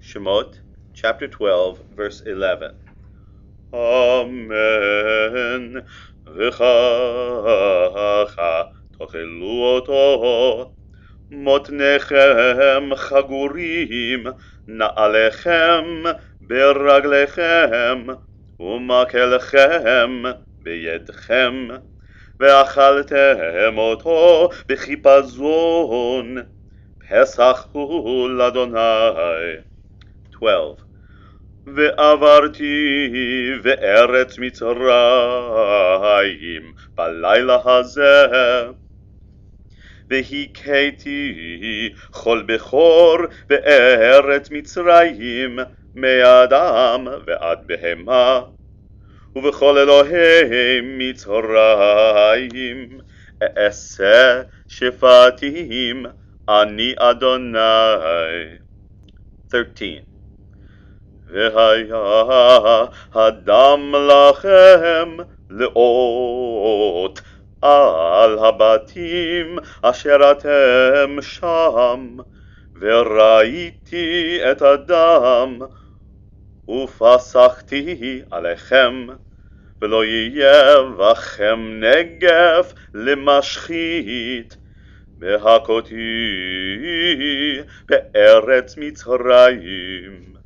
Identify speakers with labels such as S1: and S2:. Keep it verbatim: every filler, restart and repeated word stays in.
S1: Shemot, chapter twelve, verse eleven. Amen. וככה תאכלו אותו, מותניכם חגורים, נעליכם ברגליכם, ומקלכם בידכם, ואכלתם אותו בחיפזון, פסח הוא לאדוני. twelve. ועברתי בארץ מצרים בלילה הזה, והכיתי כל בכור בארץ מצרים, מאדם ועד בהמה, ובכל אלוהי מצרים אעשה שפטים, אני אדוני. thirteen. והיה הדם לכם לאות על הבתים אשר אתם שם, וראיתי את הדם ופסחתי עליכם, ולא יהיה בכם נגף למשחית, בהכותי בארץ מצרים.